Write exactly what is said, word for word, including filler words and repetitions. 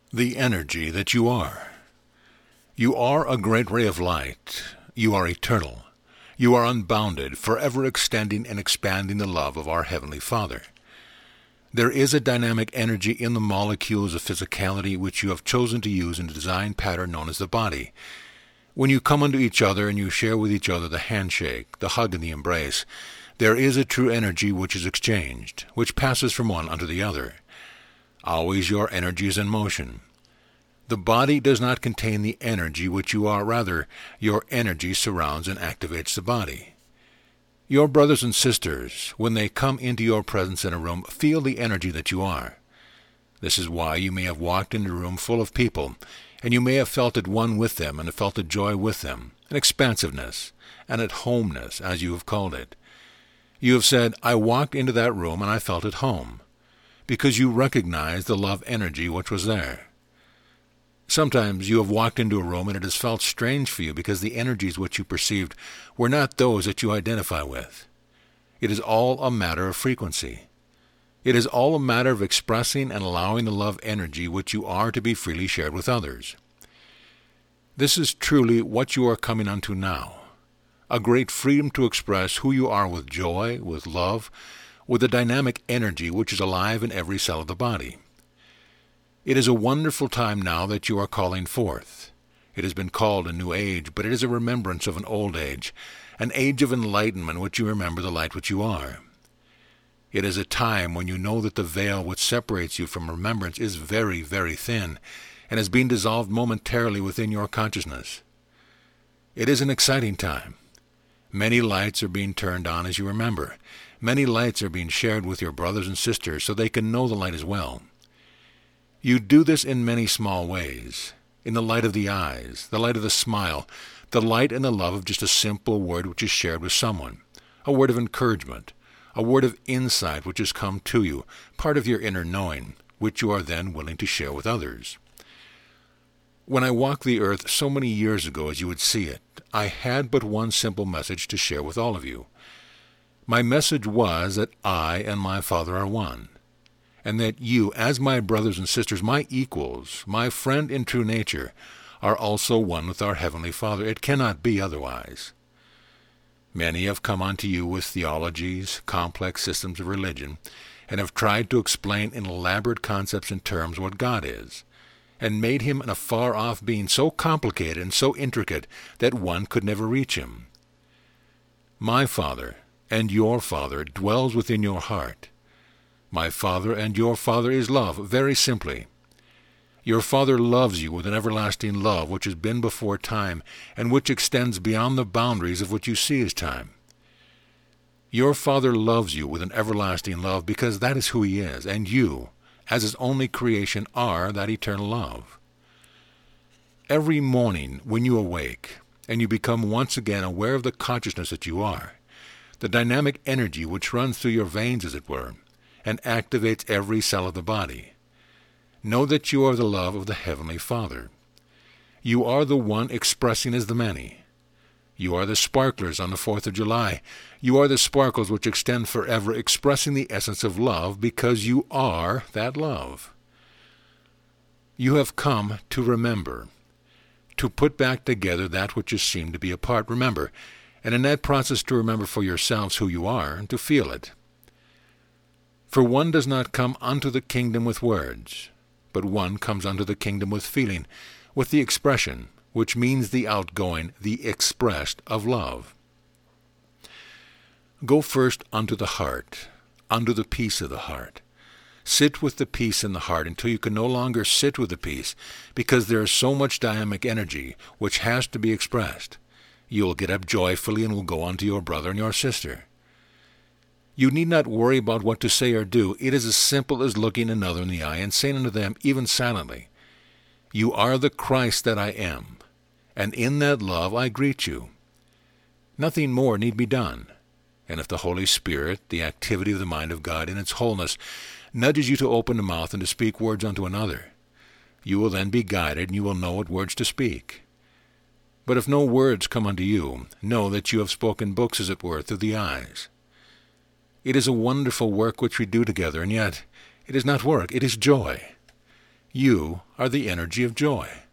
The energy that you are. You are a great ray of light. You are eternal. You are unbounded, forever extending and expanding the love of our Heavenly Father. There is a dynamic energy in the molecules of physicality which you have chosen to use in the design pattern known as the body. When you come unto each other and you share with each other the handshake, the hug and the embrace, there is a true energy which is exchanged, which passes from one unto the other. Always your energy is in motion. The body does not contain the energy which you are, rather, your energy surrounds and activates the body. Your brothers and sisters, when they come into your presence in a room, feel the energy that you are. This is why you may have walked into a room full of people, and you may have felt at one with them and have felt a joy with them, an expansiveness, an at-homeness, as you have called it. You have said, I walked into that room and I felt at home, because you recognized the love energy which was there. Sometimes you have walked into a room and it has felt strange for you because the energies which you perceived were not those that you identify with. It is all a matter of frequency. It is all a matter of expressing and allowing the love energy which you are to be freely shared with others. This is truly what you are coming unto now, a great freedom to express who you are with joy, with love, with the dynamic energy which is alive in every cell of the body. It is a wonderful time now that you are calling forth. It has been called a new age, but it is a remembrance of an old age, an age of enlightenment which you remember the light which you are. It is a time when you know that the veil which separates you from remembrance is very, very thin, and has been dissolved momentarily within your consciousness. It is an exciting time. Many lights are being turned on as you remember. Many lights are being shared with your brothers and sisters so they can know the light as well. You do this in many small ways, in the light of the eyes, the light of the smile, the light and the love of just a simple word which is shared with someone, a word of encouragement, a word of insight which has come to you, part of your inner knowing, which you are then willing to share with others. When I walked the earth so many years ago as you would see it, I had but one simple message to share with all of you. My message was that I and my Father are one, and that you, as my brothers and sisters, my equals, my friend in true nature, are also one with our Heavenly Father. It cannot be otherwise. Many have come unto you with theologies, complex systems of religion, and have tried to explain in elaborate concepts and terms what God is, and made him an afar-off being so complicated and so intricate that one could never reach him. My Father and your Father dwells within your heart. My Father and your Father is love, very simply. Your Father loves you with an everlasting love which has been before time, and which extends beyond the boundaries of what you see as time. Your Father loves you with an everlasting love because that is who he is, and you, as his only creation, are that eternal love. Every morning when you awake, and you become once again aware of the consciousness that you are, the dynamic energy which runs through your veins, as it were, and activates every cell of the body, know that you are the love of the Heavenly Father. You are the one expressing as the many. You are the sparklers on the fourth of July. You are the sparkles which extend forever, expressing the essence of love because you are that love. You have come to remember, to put back together that which has seemed to be apart. Remember, and in that process to remember for yourselves who you are and to feel it. For one does not come unto the kingdom with words, but one comes unto the kingdom with feeling, with the expression, which means the outgoing, the expressed of love. Go first unto the heart, unto the peace of the heart. Sit with the peace in the heart until you can no longer sit with the peace, because there is so much dynamic energy which has to be expressed. You will get up joyfully and will go unto your brother and your sister. You need not worry about what to say or do. It is as simple as looking another in the eye and saying unto them, even silently, you are the Christ that I am, and in that love I greet you. Nothing more need be done. And if the Holy Spirit, the activity of the mind of God in its wholeness, nudges you to open the mouth and to speak words unto another, you will then be guided and you will know what words to speak. But if no words come unto you, know that you have spoken books, as it were, through the eyes. It is a wonderful work which we do together, and yet it is not work, it is joy. You are the energy of joy.